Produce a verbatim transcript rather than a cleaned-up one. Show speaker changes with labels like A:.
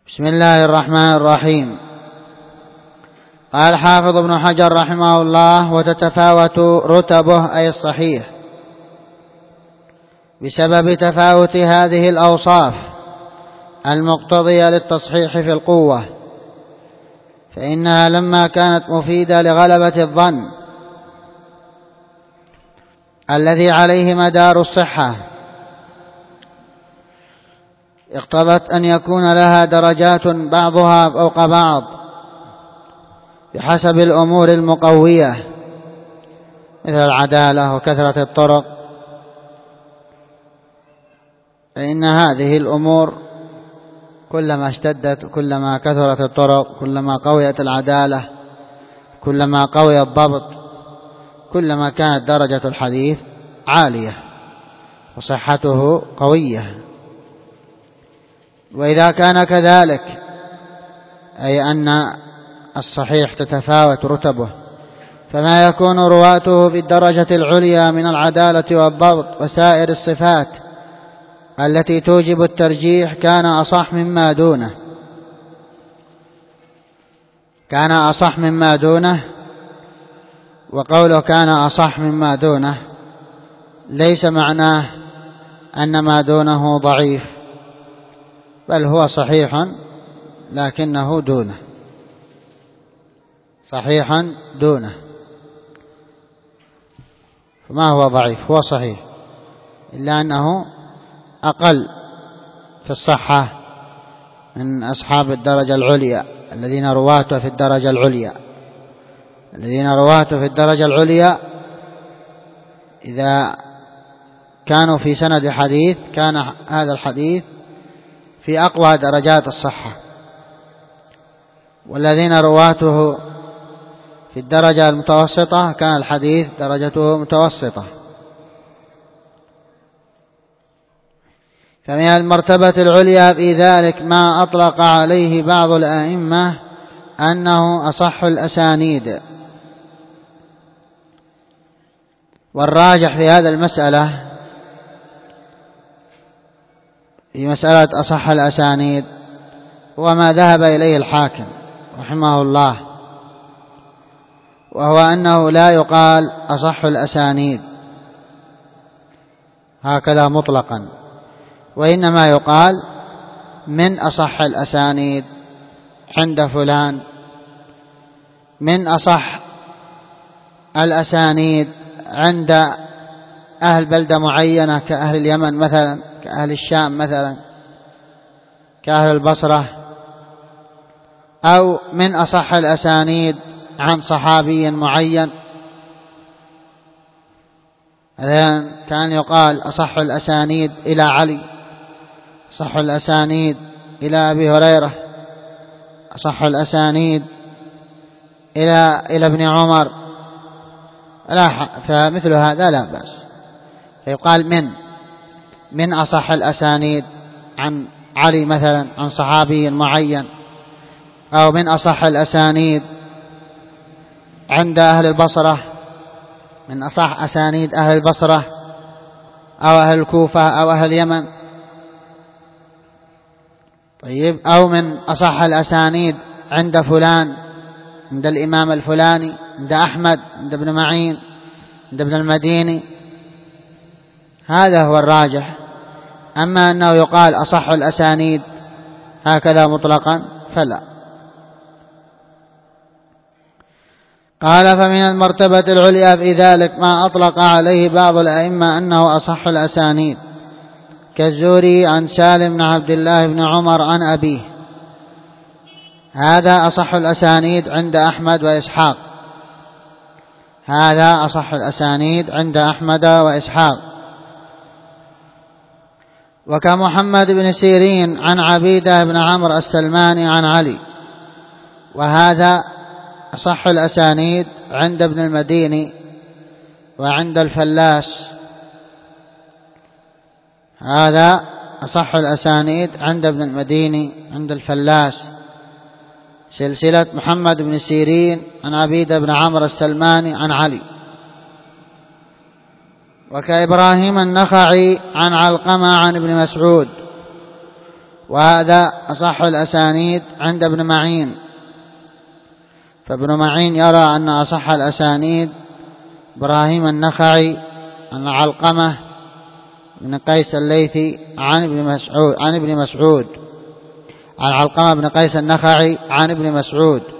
A: بسم الله الرحمن الرحيم. قال حافظ ابن حجر رحمه الله: وتتفاوت رتبه أي الصحيح بسبب تفاوت هذه الأوصاف المقتضية للتصحيح في القوة، فإنها لما كانت مفيدة لغلبة الظن الذي عليه مدار الصحة اقتضت أن يكون لها درجات بعضها فوق بعض بحسب الأمور المقوية مثل العدالة وكثرة الطرق، فإن هذه الأمور كلما اشتدت كلما كثرت الطرق كلما قويت العدالة كلما قوي الضبط كلما كانت درجة الحديث عالية وصحته قوية. وإذا كان كذلك أي أن الصحيح تتفاوت رتبه، فما يكون رواته بالدرجة العليا من العدالة والضبط وسائر الصفات التي توجب الترجيح كان أصح مما دونه كان أصح مما دونه وقوله كان أصح مما دونه ليس معناه أن ما دونه ضعيف، بل هو صحيح لكنه دونه صحيح دونه فما هو ضعيف، هو صحيح إلا أنه أقل في الصحة من أصحاب الدرجة العليا الذين رواته في الدرجة العليا الذين رواته في الدرجة العليا إذا كانوا في سند حديث كان هذا الحديث في أقوى درجات الصحة، والذين رواته في الدرجة المتوسطة كان الحديث درجته متوسطة. فمن المرتبة العليا في ذلك ما أطلق عليه بعض الأئمة أنه أصح الأسانيد، والراجح في هذا المسألة في مسألة أصح الأسانيد هو ما ذهب إليه الحاكم رحمه الله، وهو أنه لا يقال أصح الأسانيد هكذا مطلقا، وإنما يقال من أصح الأسانيد عند فلان، من أصح الأسانيد عند أهل بلدة معينة كأهل اليمن مثلا، كأهل الشام مثلا، كأهل البصرة، أو من أصح الأسانيد عن صحابي معين. الآن كان يقال أصح الأسانيد إلى علي، أصح الأسانيد إلى أبي هريرة، أصح الأسانيد إلى إلى ابن عمر، لا، فمثل هذا لا بأس، فيقال من من أصح الأسانيد عن علي مثلا عن صحابي معين، أو من أصح الأسانيد عند أهل البصرة، من أصح أسانيد أهل البصرة أو أهل الكوفة أو أهل اليمن، طيب، أو من أصح الأسانيد عند فلان، عند الإمام الفلاني، عند أحمد، عند ابن معين، عند ابن المديني. هذا هو الراجح. أما أنه يقال أصح الأسانيد هكذا مطلقا فلا. قال: فمن المرتبة العليا في ذلك ما أطلق عليه بعض الأئمة أنه أصح الأسانيد، كالزهري عن سالم بن عبد الله بن عمر عن أبيه، هذا أصح الأسانيد عند أحمد وإسحاق هذا أصح الأسانيد عند أحمد وإسحاق وكمحمد بن سيرين عن عبيدة بن عمرو السلماني عن علي، وهذا أصح الأسانيد عند ابن المديني وعند الفلاس هذا أصح الأسانيد عند ابن المديني عند الفلاس سلسلة محمد بن سيرين عن عبيدة بن عمرو السلماني عن علي. وكإبراهيم النخعي عن علقمة عن ابن مسعود، وهذا أصح الأسانيد عند ابن معين. فابن معين يرى أن أصح الأسانيد إبراهيم النخعي عن علقمة بن قيس الليثي عن ابن مسعود عن ابن مسعود عن علقمة بن قيس النخعي عن ابن مسعود